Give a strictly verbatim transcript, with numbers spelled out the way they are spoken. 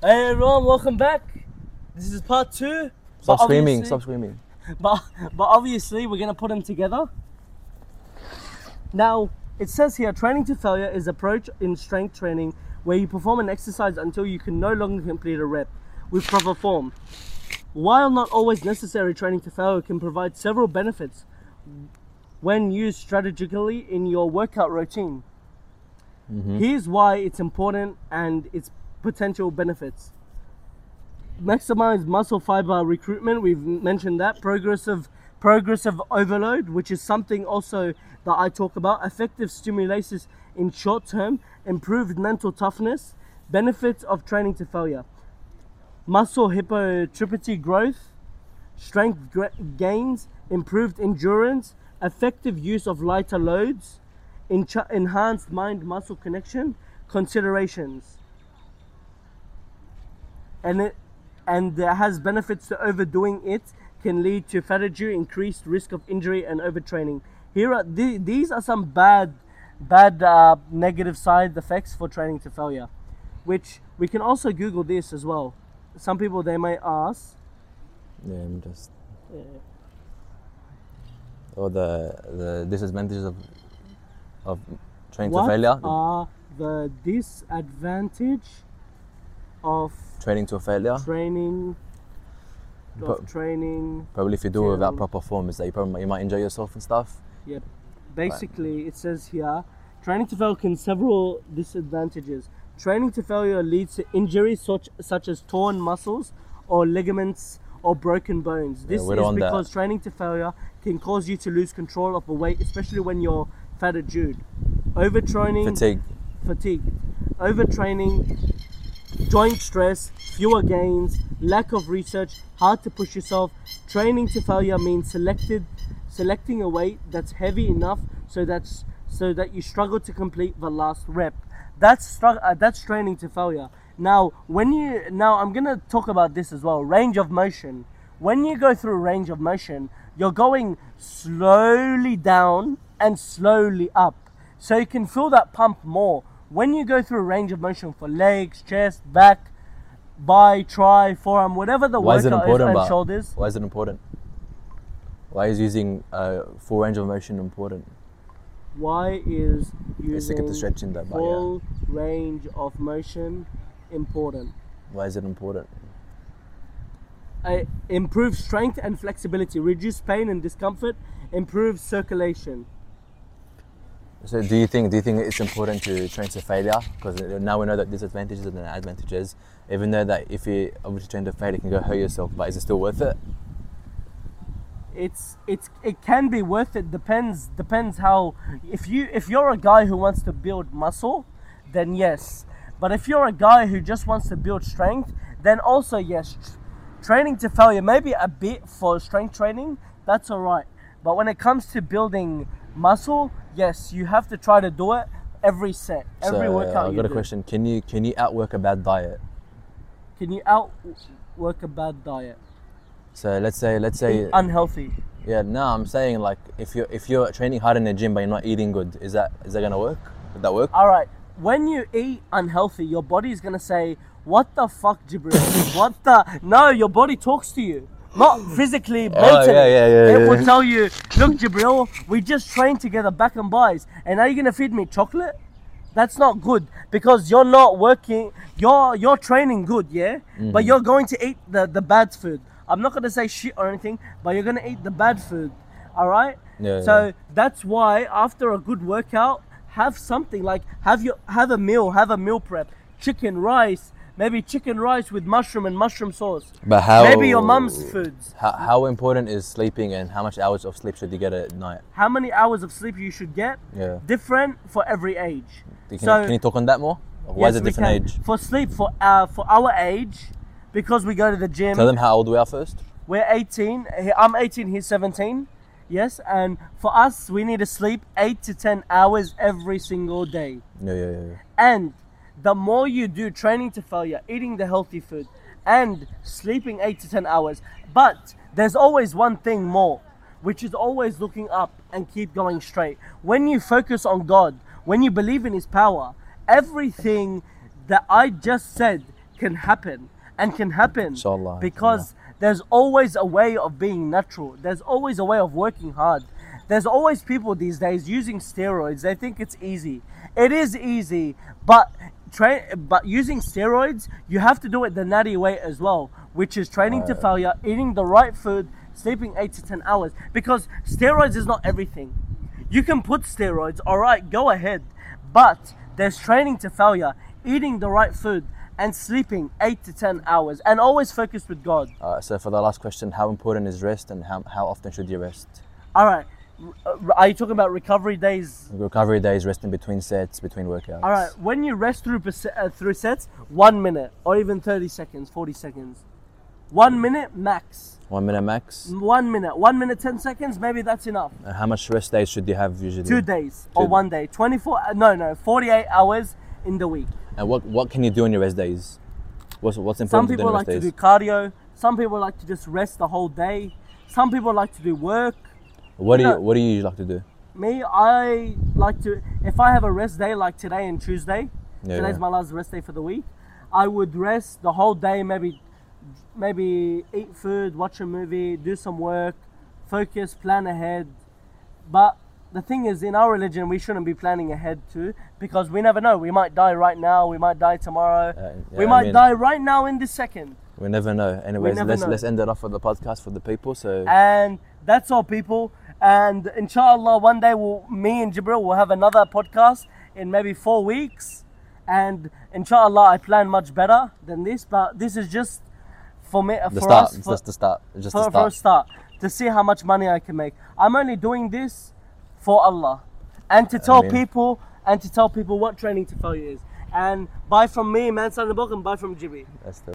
Hey everyone, welcome back. This is part two. Stop screaming, stop screaming. But, but obviously we're going to put them together. Now, it says here, training to failure is approach in strength training where you perform an exercise until you can no longer complete a rep with proper form. While not always necessary, training to failure can provide several benefits when used strategically in your workout routine. Mm-hmm. Here's why it's important and its potential benefits. Maximize muscle fiber recruitment, we've mentioned that. Progressive progressive overload, which is something also that I talk about. Effective stimulus in short term, improved mental toughness, benefits of training to failure. Muscle hypertrophy growth, strength gains, improved endurance, effective use of lighter loads, enhanced mind-muscle connection, considerations. And it and it has benefits to overdoing it can lead to fatigue, increased risk of injury and overtraining. Here are the, these are some bad bad uh, negative side effects for training to failure, which we can also Google this as well. Some people, they may ask. Yeah, I'm just. Yeah. Or the the disadvantages of of training what to failure. What are the disadvantage of training to failure? Training. Of But training. Probably if you do it without proper form, is that you probably you might injure yourself and stuff. Yep. Basically, right. It says here, training to failure can several disadvantages. Training to failure leads to injuries such such as torn muscles or ligaments or broken bones. This yeah, is because that. Training to failure can cause you to lose control of the weight, especially when you're fatigued. Overtraining, fatigue, fatigue, overtraining, joint stress, fewer gains, lack of research, hard to push yourself. Training to failure means selected, selecting a weight that's heavy enough so that's so that you struggle to complete the last rep. That's uh, that's training to failure. Now, when you now I'm gonna talk about this as well. Range of motion. When you go through range of motion, you're going slowly down and slowly up, so you can feel that pump more. When you go through range of motion for legs, chest, back, bi, tri, forearm, whatever the Why workout is, is, and but shoulders. Why is it important? Why is using uh, full range of motion important? Why is using stretching that, but full yeah. range of motion important? Why is it important? Uh, improve strength and flexibility, reduce pain and discomfort, improve circulation. So do you think do you think it's important to train to failure? Because now we know that disadvantages and advantages. Even though that if you obviously train to failure, you can go hurt yourself, but is it still worth it? It's it's it can be worth it. Depends depends how. If you if you're a guy who wants to build muscle, then yes. But if you're a guy who just wants to build strength, then also yes. Training to failure, maybe a bit for strength training, that's alright. But when it comes to building muscle, yes, you have to try to do it every set, every so, workout. Uh, I've got a do. question. Can you can you outwork a bad diet? Can you outwork a bad diet? So let's say let's say unhealthy. Yeah, no, I'm saying like if you're if you're training hard in the gym but you're not eating good, is that is that gonna work? Would that work? All right. When you eat unhealthy, your body is gonna say, "What the fuck, Jibril? What the?" No, your body talks to you, not physically, mentally. Oh, yeah, yeah, yeah, it yeah. will tell you, "Look, Jibril, we just trained together back and buys, and now you're gonna feed me chocolate? That's not good because you're not working. You're you're training good, yeah, mm-hmm. but you're going to eat the the bad food. I'm not gonna say shit or anything, but you're gonna eat the bad food, all right? Yeah. So yeah. that's why after a good workout, have something like have your have a meal, have a meal prep, chicken, rice, maybe chicken rice with mushroom and mushroom sauce. But how? Maybe your mum's foods. How, how important is sleeping, and how much hours of sleep should you get at night? How many hours of sleep you should get? Yeah. Different for every age. Can, so, can you talk on that more? Why yes, is it we different can. age? For sleep, for uh, for our age, because we go to the gym. Tell them how old we are first. We're eighteen. I'm eighteen. He's seventeen. Yes, and for us, we need to sleep eight to ten hours every single day. Yeah, yeah, yeah. And the more you do training to failure, eating the healthy food, and sleeping eight to ten hours, but there's always one thing more, which is always looking up and keep going straight. When you focus on God, when you believe in His power, everything that I just said can happen and can happen Inshallah. because there's always a way of being natural. There's always a way of working hard. There's always people these days using steroids. They think it's easy. It is easy, but Train, but using steroids, you have to do it the natty way as well, which is training to failure, eating the right food, sleeping eight to ten hours. Because steroids is not everything. You can put steroids, all right, go ahead, but there's training to failure, eating the right food, and sleeping eight to ten hours, and always focused with God. Uh, so for the last question, how important is rest, and how how often should you rest? All right, are you talking about recovery days? Recovery days, resting between sets, between workouts. All right, when you rest through uh, through sets, one minute or even thirty seconds, forty seconds, one minute max. One minute max. One minute, one minute, ten seconds. Maybe that's enough. And how much rest days should you have usually? Two days Two. or one day. Twenty-four. No, no, forty-eight hours in the week. And what what can you do on your rest days? What's what's Some important to do people on like rest to days? do cardio. Some people like to just rest the whole day. Some people like to do work. What do you you know- what do you usually like to do? Me, I like to, if I have a rest day like today and Tuesday, Yeah, today's yeah. my last rest day for the week, I would rest the whole day, maybe maybe eat food, watch a movie, do some work, focus, plan ahead. But the thing is, in our religion, we shouldn't be planning ahead too, because we never know. We might die right now, we might die tomorrow, Uh, yeah, we I might mean- die right now in this second. We never know. Anyways, never let's know. let's end it off with the podcast for the people. So And that's all, people. And inshallah, one day we'll, me and Jibril will have another podcast in maybe four weeks. And inshallah, I plan much better than this. But this is just for me, the for start, us, it's for, just the start, it's just for, the for a start. start, to see how much money I can make. I'm only doing this for Allah, and to tell mean- people, and to tell people what training to failure is. And buy from me, Man Son of the Book, and buy from Jibri. That's the